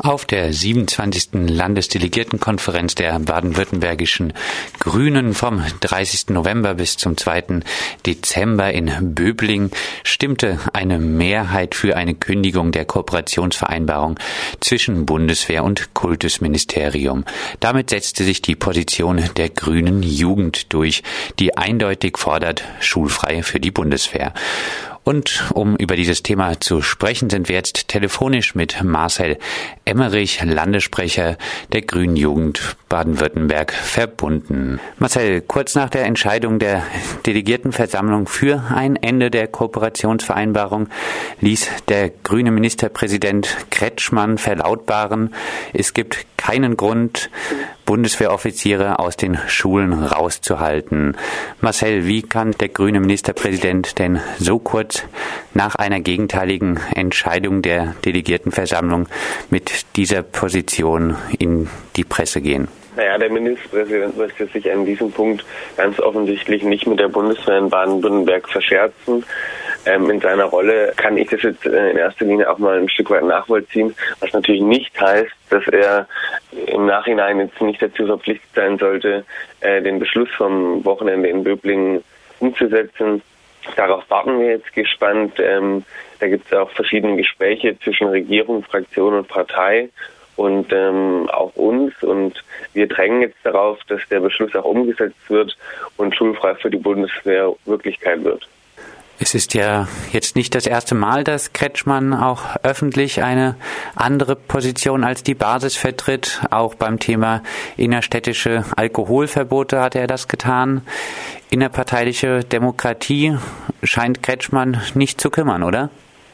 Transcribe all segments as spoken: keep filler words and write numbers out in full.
Auf der siebenundzwanzigsten Landesdelegiertenkonferenz der baden-württembergischen Grünen vom dreißigsten November bis zum zweiten Dezember in Böblingen stimmte eine Mehrheit für eine Kündigung der Kooperationsvereinbarung zwischen Bundeswehr und Kultusministerium. Damit setzte sich die Position der Grünen Jugend durch, die eindeutig fordert, schulfrei für die Bundeswehr. Und um über dieses Thema zu sprechen, sind wir jetzt telefonisch mit Marcel Emmerich, Landessprecher der Grünen Jugend Baden-Württemberg, verbunden. Marcel, kurz nach der Entscheidung der Delegiertenversammlung für ein Ende der Kooperationsvereinbarung ließ der grüne Ministerpräsident Kretschmann verlautbaren, es gibt keinen Grund, Bundeswehroffiziere aus den Schulen rauszuhalten. Marcel, wie kann der grüne Ministerpräsident denn so kurz nach einer gegenteiligen Entscheidung der Delegiertenversammlung mit dieser Position in die Presse gehen? Naja, der Ministerpräsident möchte sich an diesem Punkt ganz offensichtlich nicht mit der Bundeswehr in Baden-Württemberg verscherzen. Ähm, in seiner Rolle kann ich das jetzt äh, in erster Linie auch mal ein Stück weit nachvollziehen, was natürlich nicht heißt, dass er im Nachhinein jetzt nicht dazu verpflichtet sein sollte, äh, den Beschluss vom Wochenende in Böblingen umzusetzen. Darauf warten wir jetzt gespannt. Ähm, da gibt es auch verschiedene Gespräche zwischen Regierung, Fraktion und Partei und ähm, auch uns. Und wir drängen jetzt darauf, dass der Beschluss auch umgesetzt wird und schulfrei für die Bundeswehr Wirklichkeit wird. Es ist ja jetzt nicht das erste Mal, dass Kretschmann auch öffentlich eine andere Position als die Basis vertritt. Auch beim Thema innerstädtische Alkoholverbote hat er das getan. Innerparteiliche Demokratie scheint Kretschmann nicht zu kümmern, oder?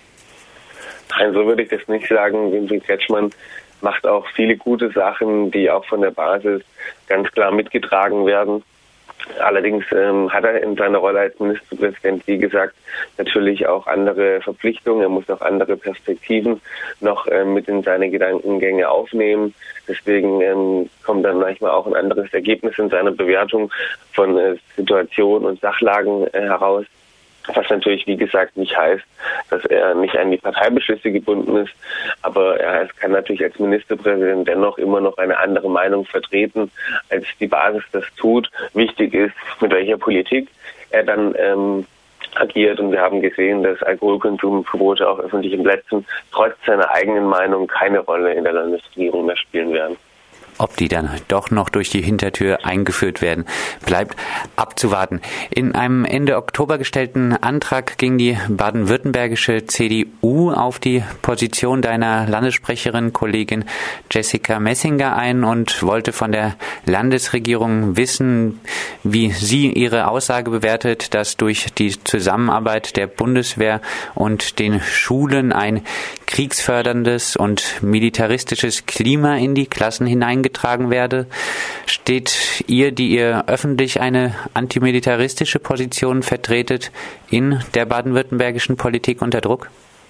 Nein, so würde ich das nicht sagen. Winfried Kretschmann macht auch viele gute Sachen, die auch von der Basis ganz klar mitgetragen werden. Allerdings ähm, hat er in seiner Rolle als Ministerpräsident, wie gesagt, natürlich auch andere Verpflichtungen. Er muss auch andere Perspektiven noch ähm, mit in seine Gedankengänge aufnehmen. Deswegen ähm, kommt dann manchmal auch ein anderes Ergebnis in seiner Bewertung von äh, Situationen und Sachlagen äh, heraus. Was natürlich, wie gesagt, nicht heißt, dass er nicht an die Parteibeschlüsse gebunden ist. Aber er kann natürlich als Ministerpräsident dennoch immer noch eine andere Meinung vertreten, als die Basis das tut. Wichtig ist, mit welcher Politik er dann ähm, agiert. Und wir haben gesehen, dass Alkoholkonsumverbote auf öffentlichen Plätzen trotz seiner eigenen Meinung keine Rolle in der Landesregierung mehr spielen werden. Ob die dann doch noch durch die Hintertür eingeführt werden, bleibt abzuwarten. In einem Ende Oktober gestellten Antrag ging die baden-württembergische C D U auf die Position deiner Landessprecherin, Kollegin Jessica Messinger ein und wollte von der Landesregierung wissen, wie sie ihre Aussage bewertet, dass durch die Zusammenarbeit der Bundeswehr und den Schulen ein kriegsförderndes und militaristisches Klima in die Klassen hineingetragen werde. Steht ihr, die ihr öffentlich eine antimilitaristische Position vertretet, in der baden-württembergischen Politik unter Druck?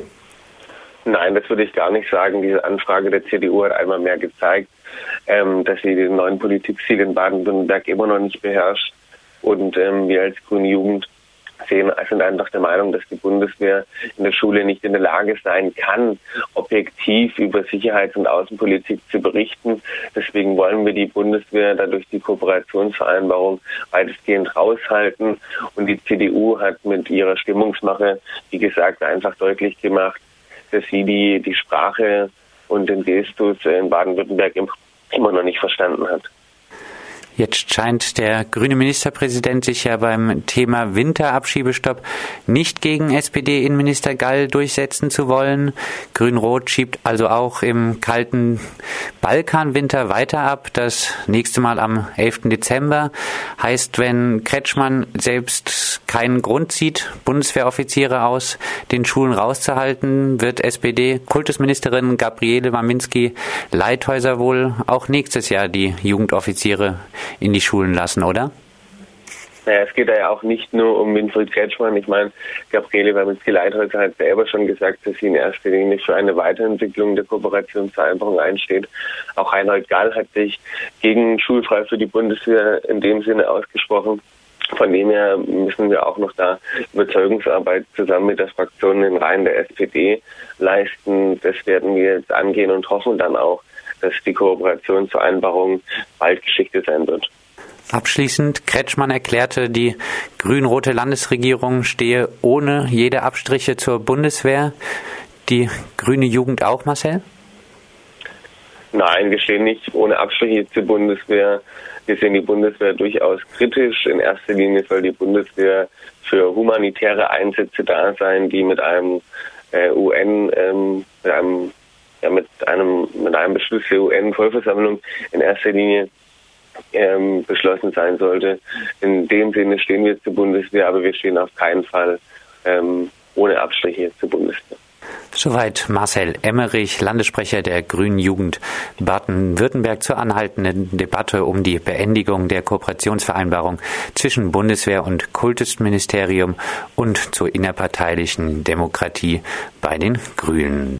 Nein, das würde ich gar nicht sagen. Diese Anfrage der C D U hat einmal mehr gezeigt, ähm, dass sie den neuen Politikstil in Baden-Württemberg immer noch nicht beherrscht. Und ähm, wir als Grüne Jugend sehen, sind einfach der Meinung, dass die Bundeswehr in der Schule nicht in der Lage sein kann, objektiv über Sicherheits- und Außenpolitik zu berichten. Deswegen wollen wir die Bundeswehr dadurch die Kooperationsvereinbarung weitestgehend raushalten. Und die C D U hat mit ihrer Stimmungsmache, wie gesagt, einfach deutlich gemacht, dass sie die, die Sprache und den Gestus in Baden-Württemberg immer noch nicht verstanden hat. Jetzt scheint der grüne Ministerpräsident sich ja beim Thema Winterabschiebestopp nicht gegen S P D-Innenminister Gall durchsetzen zu wollen. Grün-Rot schiebt also auch im kalten Balkanwinter weiter ab. Das nächste Mal am elften Dezember. Heißt, wenn Kretschmann selbst keinen Grund sieht, Bundeswehroffiziere aus den Schulen rauszuhalten, wird S P D-Kultusministerin Gabriele Waminski-Leithäuser wohl auch nächstes Jahr die Jugendoffiziere in die Schulen lassen, oder? Naja, es geht ja auch nicht nur um Winfried Kretschmann. Ich meine, Gabriele Waminski-Leithäuser hat selber schon gesagt, dass sie in erster Linie für eine Weiterentwicklung der Kooperationsvereinbarung einsteht. Auch Reinhold Gall hat sich gegen schulfrei für die Bundeswehr in dem Sinne ausgesprochen. Von dem her müssen wir auch noch da Überzeugungsarbeit zusammen mit der Fraktion in den Reihen der S P D leisten. Das werden wir jetzt angehen und hoffen dann auch, dass die Kooperationsvereinbarung bald Geschichte sein wird. Abschließend, Kretschmann erklärte, die grün-rote Landesregierung stehe ohne jede Abstriche zur Bundeswehr. Die grüne Jugend auch, Marcel? Nein, wir stehen nicht ohne Abstriche zur Bundeswehr. Wir sehen die Bundeswehr durchaus kritisch. In erster Linie soll die Bundeswehr für humanitäre Einsätze da sein, die mit einem äh, U N, ähm, mit einem, ja, mit einem, mit einem Beschluss der U N-Vollversammlung in erster Linie ähm, beschlossen sein sollte. In dem Sinne stehen wir zur Bundeswehr, aber wir stehen auf keinen Fall ähm, ohne Abstriche zur Bundeswehr. Soweit Marcel Emmerich, Landessprecher der Grünen Jugend Baden-Württemberg, zur anhaltenden Debatte um die Beendigung der Kooperationsvereinbarung zwischen Bundeswehr und Kultusministerium und zur innerparteilichen Demokratie bei den Grünen.